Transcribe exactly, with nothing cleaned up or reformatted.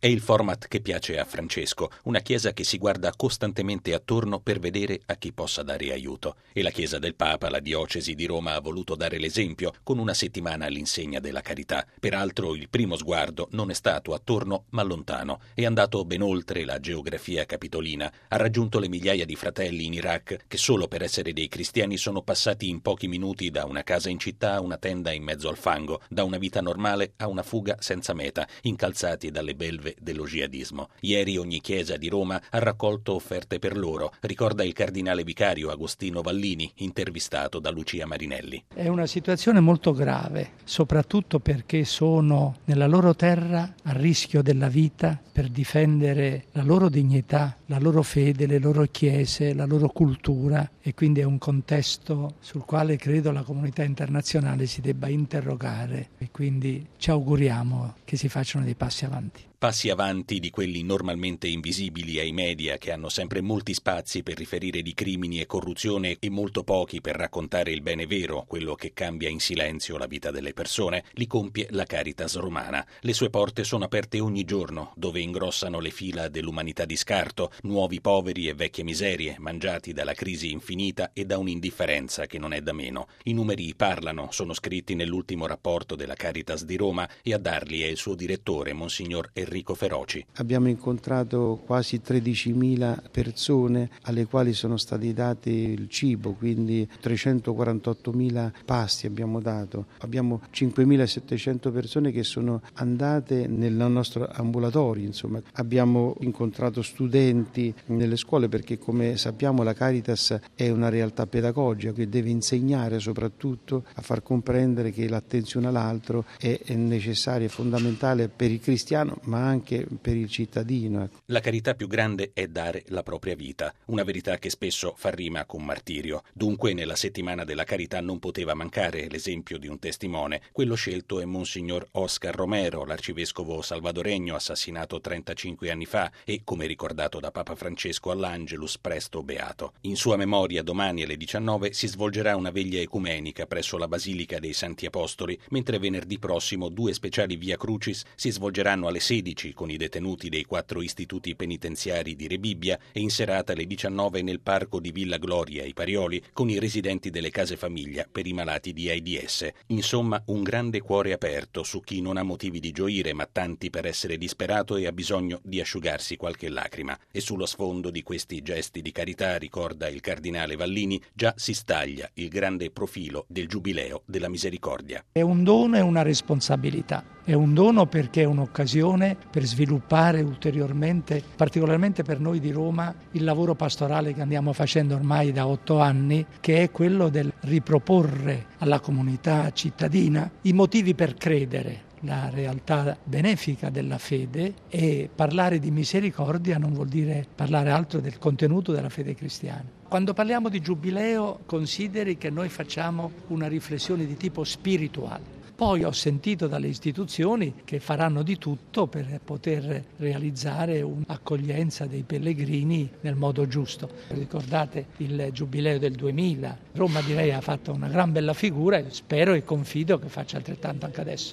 È il format che piace a Francesco, una chiesa che si guarda costantemente attorno per vedere a chi possa dare aiuto. E la chiesa del Papa, la diocesi di Roma, ha voluto dare l'esempio con una settimana all'insegna della carità. Peraltro il primo sguardo non è stato attorno ma lontano, è andato ben oltre la geografia capitolina, ha raggiunto le migliaia di fratelli in Iraq che solo per essere dei cristiani sono passati in pochi minuti da una casa in città a una tenda in mezzo al fango, da una vita normale a una fuga senza meta, incalzati dalle belve dello jihadismo. Ieri ogni chiesa di Roma ha raccolto offerte per loro, ricorda il cardinale vicario Agostino Vallini, intervistato da Lucia Marinelli. È una situazione molto grave, soprattutto perché sono nella loro terra a rischio della vita per difendere la loro dignità, la loro fede, le loro chiese, la loro cultura, e quindi è un contesto sul quale credo la comunità internazionale si debba interrogare, e quindi ci auguriamo che si facciano dei passi avanti. Passi avanti di quelli normalmente invisibili ai media, che hanno sempre molti spazi per riferire di crimini e corruzione e molto pochi per raccontare il bene vero, quello che cambia in silenzio la vita delle persone, li compie la Caritas romana. Le sue porte sono aperte ogni giorno, dove ingrossano le fila dell'umanità di scarto, nuovi poveri e vecchie miserie, mangiati dalla crisi infinita e da un'indifferenza che non è da meno. I numeri parlano, sono scritti nell'ultimo rapporto della Caritas di Roma, e a darli è il suo direttore, Monsignor Enrico Enrico Feroci. Abbiamo incontrato quasi tredicimila persone alle quali sono stati dati il cibo, quindi trecentoquarantottomila pasti abbiamo dato. Abbiamo cinquemilasettecento persone che sono andate nel nostro ambulatorio, insomma. Abbiamo incontrato studenti nelle scuole, perché come sappiamo la Caritas è una realtà pedagogica che deve insegnare soprattutto a far comprendere che l'attenzione all'altro è necessaria e fondamentale per il cristiano, ma anche per il cittadino. La carità più grande è dare la propria vita, una verità che spesso fa rima con martirio. Dunque nella settimana della carità non poteva mancare l'esempio di un testimone. Quello scelto è Monsignor Oscar Romero, l'arcivescovo salvadoregno assassinato trentacinque anni fa e, come ricordato da Papa Francesco all'Angelus, presto beato. In sua memoria domani alle diciannove si svolgerà una veglia ecumenica presso la Basilica dei Santi Apostoli, mentre venerdì prossimo due speciali Via Crucis si svolgeranno alle sedici con i detenuti dei quattro istituti penitenziari di Rebibbia e in serata alle diciannove nel parco di Villa Gloria ai Parioli con i residenti delle case famiglia per i malati di AIDS. Insomma, un grande cuore aperto su chi non ha motivi di gioire ma tanti per essere disperato e ha bisogno di asciugarsi qualche lacrima. E sullo sfondo di questi gesti di carità, ricorda il cardinale Vallini, già si staglia il grande profilo del Giubileo della Misericordia. È un dono e una responsabilità. È un dono perché è un'occasione per sviluppare ulteriormente, particolarmente per noi di Roma, il lavoro pastorale che andiamo facendo ormai da otto anni, che è quello del riproporre alla comunità cittadina i motivi per credere, la realtà benefica della fede, e parlare di misericordia non vuol dire parlare altro del contenuto della fede cristiana. Quando parliamo di giubileo, consideri che noi facciamo una riflessione di tipo spirituale. Poi ho sentito dalle istituzioni che faranno di tutto per poter realizzare un'accoglienza dei pellegrini nel modo giusto. Ricordate il giubileo del duemila. Roma, direi, ha fatto una gran bella figura e spero e confido che faccia altrettanto anche adesso.